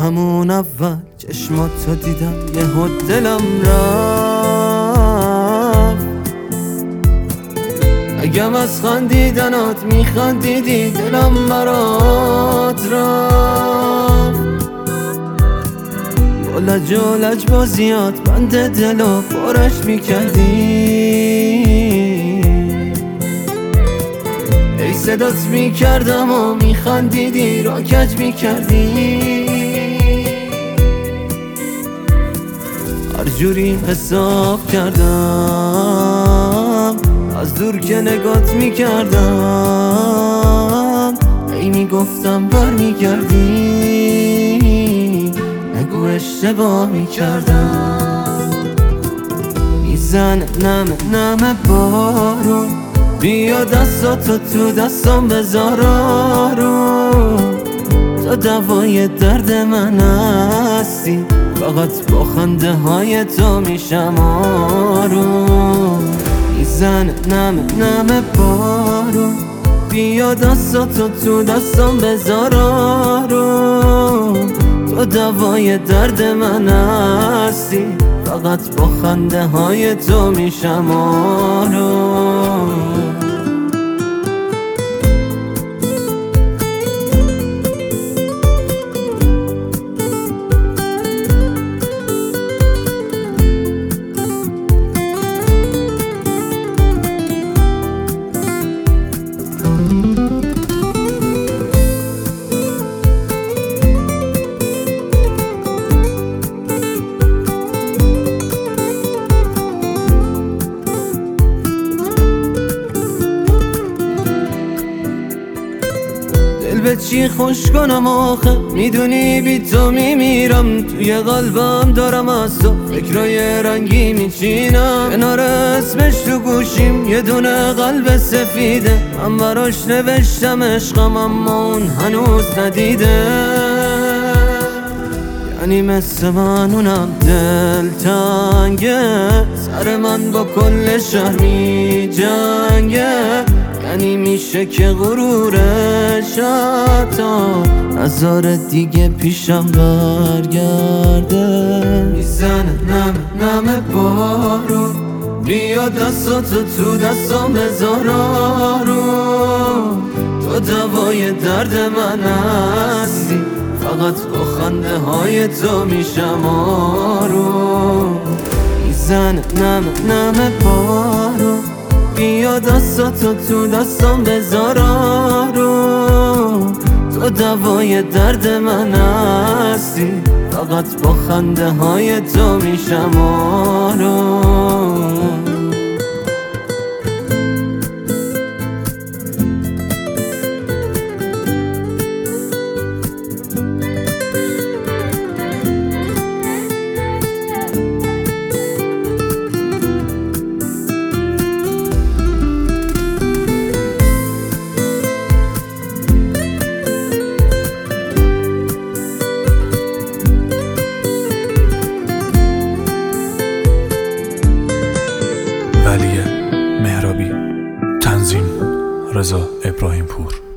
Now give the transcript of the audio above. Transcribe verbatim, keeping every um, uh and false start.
همون اول چشماتو دیدم یه حد دلم رفت. اگم از خندیدنات میخندیدی دلم برات رفت. با لج و لج بازیات بند دلو پرش میکردی، ای صدات میکردم و میخندیدی را کج میکردی. هر جوری حساب کردم از دور که نگات میکردم، ای میگفتم بر میگردی نگو اشتباه میکردم. میزن نمه نمه بارون بیا دستاتو تو دستام بذار آروم، تو دوای درد من هستی فقط با خنده های تو میشم آروم. میزن نمه نمه بارون بیا دستاتو تو دستام بذار آروم، تو دوای درد من هستی فقط با خنده های تو میشم آروم. دل به چی خوش کنم آخه میدونی بی تو میمیرم، توی قلبم دارم از تو فکرای رنگی میچینم. کنار اسمش تو گوشیم یه دونه قلب سفیده، من براش نوشتم عشقم اما اون هنوز ندیده. یعنی مثل من اونم دل تنگه، سر من با کل شهر می جنگه. یعنی میشه که غرورش حتی نظر دیگه پیشم برگرده. میزنه نمه نمه بارون بیا دستاتو تو دستام بذار آروم، تو دوای درد من هستی فقط با خنده های تو میشم آروم. میزنه نمه نمه بارون بیا دستاتو تو دستام بذار آروم، تو دوای درد من هستی فقط با خنده های تو میشم آروم. ولی مهرابی، تنظیم رضا ابراهیم پور.